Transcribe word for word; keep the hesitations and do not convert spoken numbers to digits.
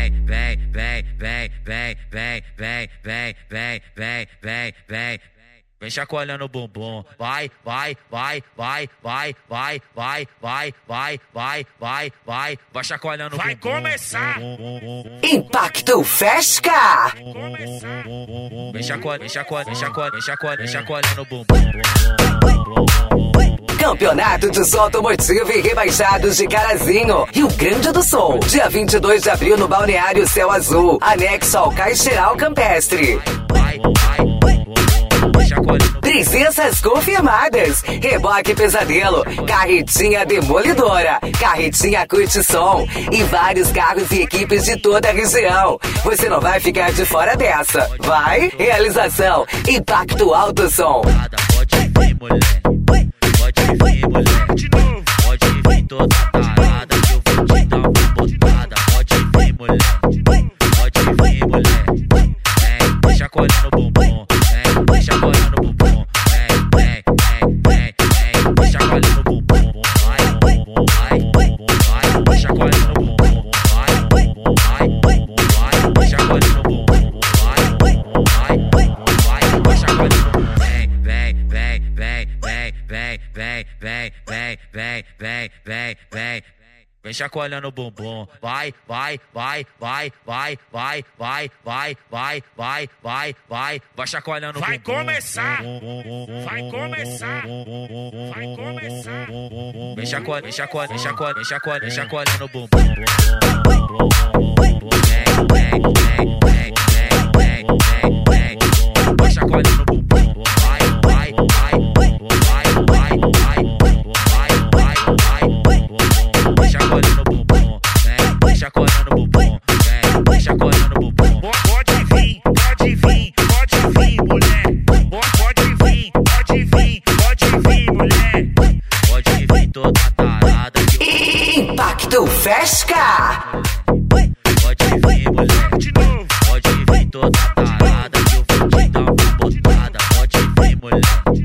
vem, vem, vem, vem, vem, vem, vem, vem, vem, vem, vem. Vem chacoalhando o bumbum, vai, vai, vai, vai, vai, vai, vai, vai, vai, vai, vai, vai, vai chacoalhando o bumbum. Vai começar! Impacto Fesca! Vem chacoalhando, vem chacoalhando, vem chacoalhando, vem chacoalhando, vem chacoalhando o bumbum. Campeonato de Som Automotivo e Rebaixados de Carazinho, Rio Grande do Sul. Dia vinte e dois de abril no Balneário Céu Azul, anexo ao Caixeiral Campestre. Vai, vai, vai chacoalhando. Presenças confirmadas: Reboque Pesadelo, Carretinha Demolidora, Carretinha Curte Som e vários carros e equipes de toda a região. Você não vai ficar de fora dessa, vai? Realização Impacto Alto Som. Pode vir, mulher. Pode vir, mulher. De novo. Pode vir toda tarada que eu vou te dar uma botada. Pode vir, mulher. Pode vir, mulher. Vem, vem chacoalhando o bumbum. Vem, vem chacoalhando o bumbum. Vem, vem, vem, vem, vem, vem chacoalhando o bumbum. Vai, vai, vai, vai chacoalhando o bumbum. Vai, vai, vai, vai chacoalhando o bumbum. Vai, vai, vai, vai chacoalhando o bumbum. Vem, vem, vem, vem, vem, vem, vem, vem, vem, vem, vem, vem, vem. Vem chacoalhando o bumbum, vai, vai, vai, vai, vai, vai, vai, vai, vai, vai, vai, vai, vai chacoalhando o bumbum. Vai começar! Vai começar! Vai começar! Vem chacoalhando, vem chacoalhando, vem chacoalhando, vem chacoalhando, vem chacoalhando o bumbum. Vem, vem, vem, vem, vem, vem, vem, vem, vai chacoalhando o bumbum. Vai, vai, vai, vai, vai, vai, vai, vai, vai, vai chacoalhando o bumbum. Vem, vem chacoalhando o bumbum. Vem, vem chacoalhando o bumbum. Pode vir, pode vir, pode vir, mulher. Pode vir, pode vir, pode vir, mulher. Pode vir toda tarada que eu Impacto Fesca! Pode vir, mulher. De novo. Pode vir toda tarada que eu vou te dar uma botada. Pode vir, mulher.